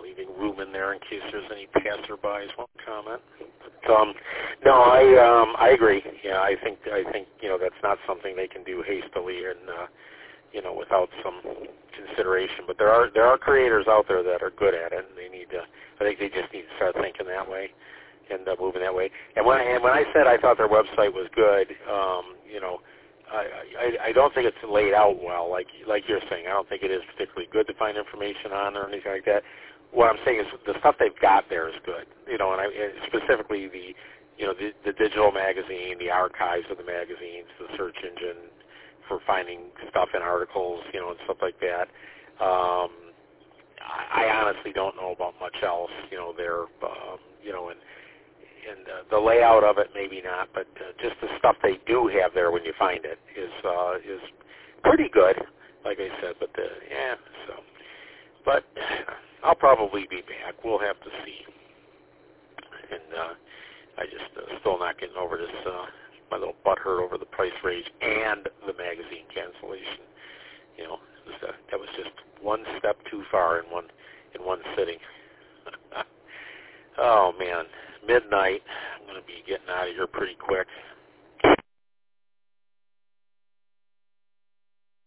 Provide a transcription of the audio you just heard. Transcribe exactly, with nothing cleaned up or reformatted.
leaving room in there in case there's any passerbys want to comment. But, um, no, I um, I agree. Yeah, I think I think you know that's not something they can do hastily and uh, you know without some consideration. But there are there are creators out there that are good at it, and they need to. I think they just need to start thinking that way and uh, moving that way. And when and when I said I thought their website was good, um, you know. I, I, I don't think it's laid out well, like like you're saying. I don't think it is particularly good to find information on or anything like that. What I'm saying is the stuff they've got there is good, you know, and I, specifically the, you know, the, the digital magazine, the archives of the magazines, the search engine for finding stuff in articles, you know, and stuff like that. Um, I, I honestly don't know about much else, you know, there, um, you know, and. And uh, the layout of it, maybe not, but uh, just the stuff they do have there when you find it is uh, is pretty good, like I said. But the, yeah, so, but I'll probably be back. We'll have to see. And uh, I just uh, still not getting over this. Uh, my little butt hurt over the price raise and the magazine cancellation. You know, it was, uh, that was just one step too far in one in one sitting. Oh man. Midnight. I'm going to be getting out of here pretty quick.